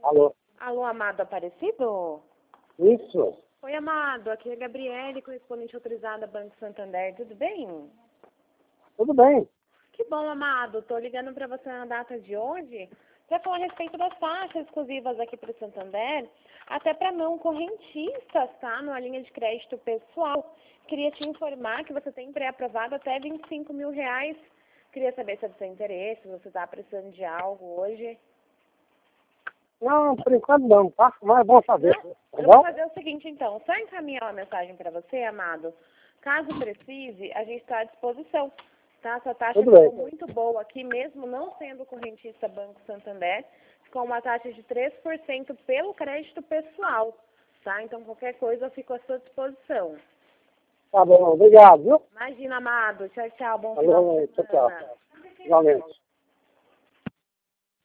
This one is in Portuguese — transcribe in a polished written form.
Alô? Alô, Amado Aparecido? Isso? Oi, Amado. Aqui é a Gabriele, correspondente autorizada Banco Santander. Tudo bem? Tudo bem. Que bom, Amado. Tô ligando para você na data de hoje para falar a respeito das taxas exclusivas aqui para o Santander, até para não correntistas, tá? Numa linha de crédito pessoal. Queria te informar que você tem pré-aprovado até R$ 25 mil. Queria saber se é do seu interesse, se você está precisando de algo hoje. Não, por enquanto não, tá? Mas é bom saber. Não, Tá eu vou bom? fazer o seguinte então, só encaminhar uma mensagem para você, Amado. Caso precise, a gente está à disposição, tá? Sua taxa Tudo ficou bem. muito boa aqui, mesmo não sendo correntista Banco Santander, ficou uma taxa de 3% pelo crédito pessoal, tá? Então qualquer coisa eu fico à sua disposição. Tá bom, obrigado, viu? Imagina, Amado. Tchau, tchau. Bom final Alô, de tchau, semana. tchau. Igualmente.